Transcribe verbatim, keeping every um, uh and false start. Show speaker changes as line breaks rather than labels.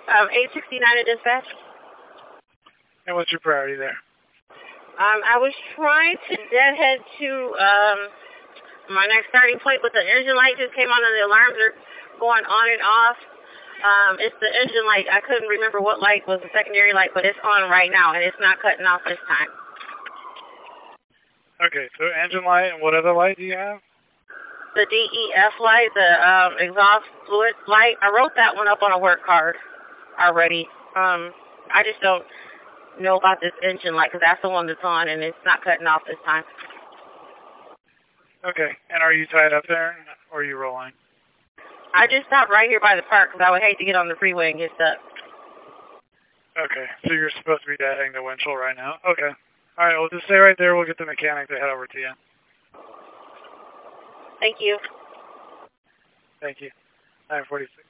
Um, eight sixty-nine at dispatch.
And what's your priority there?
Um, I was trying to deadhead to um, my next starting point, but the engine light just came on and the alarms are going on and off. Um, it's the engine light. I couldn't remember what light was the secondary light, but it's on right now, and it's not cutting off this time.
Okay, so engine light, and what other light do you have?
The D E F light, the um, exhaust fluid light. I wrote that one up on a work card already. Um, I just don't know about this engine light because that's the one that's on, and it's not cutting off this time.
Okay, and are you tied up there, or are you rolling?
I just stopped right here by the park because I would hate to get on the freeway and get stuck.
Okay, so you're supposed to be deadheading the windshield right now? Okay. All right, well, just stay right there. We'll get the mechanic to head over to you.
Thank you.
Thank you. nine forty-six.